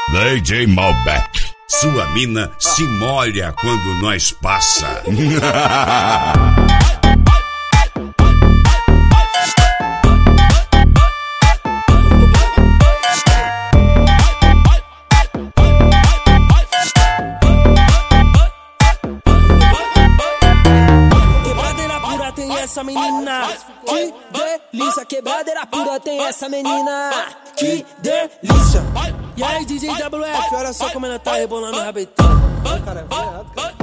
DJ Malbec, sua mina se molha quando nós passa. Quebradeira pura tem essa menina, que delícia. Quebradeira pura tem essa menina, que delícia. E aí, DJ WF, olha só como ela tá rebolando o rabetão. Cara, vai errado, cara.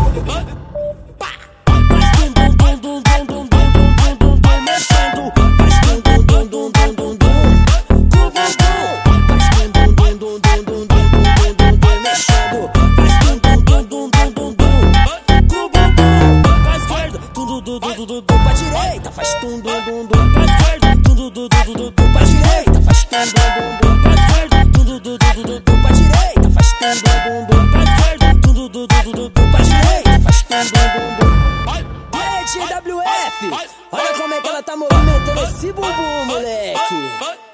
Faz dum dum dum dum dum dum dum dum dum mexendo. Faz dum dum dum dum dum dum dum com bumbum. Faz dum dum dum dum dum dum dum dum mexendo. Faz dum dum dum dum dum dum dum com bumbum. Pra esquerda, dum dum dum dum dum dum pra direita. Faz dum dum dum dum pra esquerda, dum dum dum dum dum dum pra direita. Faz dum dum dum dum pra esquerda, dum dum dum dum dum pra direita. Faz dum dum dum pra esquerda, dum dum dum dum dum pra direita. Faz dum dum dum. WF, olha como é que ela tá movimentando esse bumbum, moleque.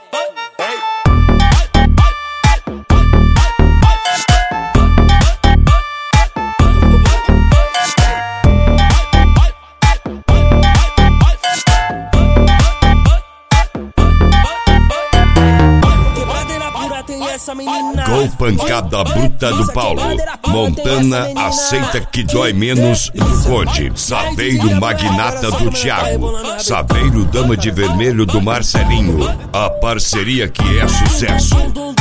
Com pancada bruta do Paulo, Montana aceita que dói menos do Conde, Saveiro magnata do Thiago, Saveiro dama de vermelho do Marcelinho, a parceria que é sucesso.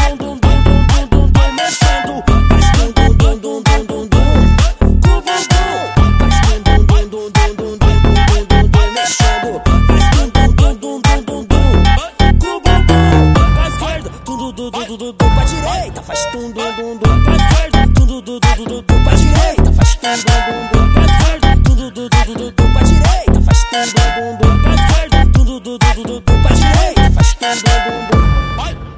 Pra direita, faz tum dum dum dum pra esquerda, tum dum dum dum dum pra direita, faz tum dum dum dum pra esquerda, tum dum dum dum dum pra direita, faz tum dum dum dum pra esquerda, tum dum dum dum dum pra direita, faz tum dum dum.